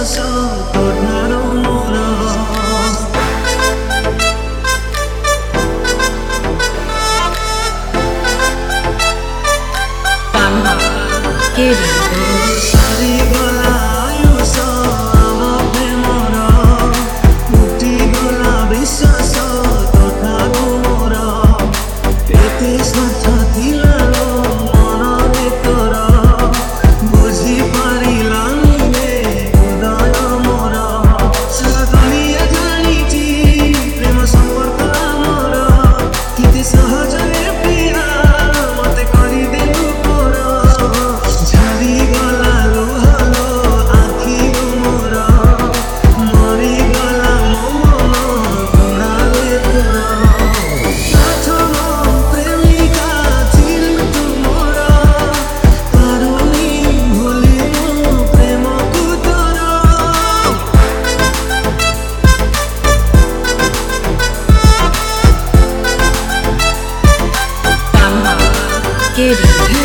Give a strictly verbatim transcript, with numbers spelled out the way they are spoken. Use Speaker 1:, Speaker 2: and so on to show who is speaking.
Speaker 1: তোঠারো মোর সারি গলায়ুষ ଆମ ପ୍ରେମର ଉଠିଗଲା ବିଶ୍ୱାସ ତୋଠାରୁ ମୋର ଏତେ ସ୍ୱାର୍ଥ ଥିଲା ଲୋ ମନରେ ତୋର ବୁଝିପାରିଲାନି ରେ ହୃଦୟ ମୋର ସାରା ଦୁନିଆ ଜାଣିଛି ପ୍ରେମ ସମ୍ପର୍କ ଆମର କେତେ ସହଜରେ ପ୍ରିୟା ମତେ କରିଦେଲୁ ପର ଝଡ଼ିଗଲା ଲୁହ ଲୋ ଆଖିରୁ ମୋର ମରିଗଲା ମୋ ମନ ଘୃଣାରେ ତୋର ପ୍ରଥମ ପ୍ରେମିକା ଥିଲୁ ତୁ ମୋର ପାରୁନି ଭୁଲି ମୁଁ ପ୍ରେମକୁ ତୋର
Speaker 2: Giddy.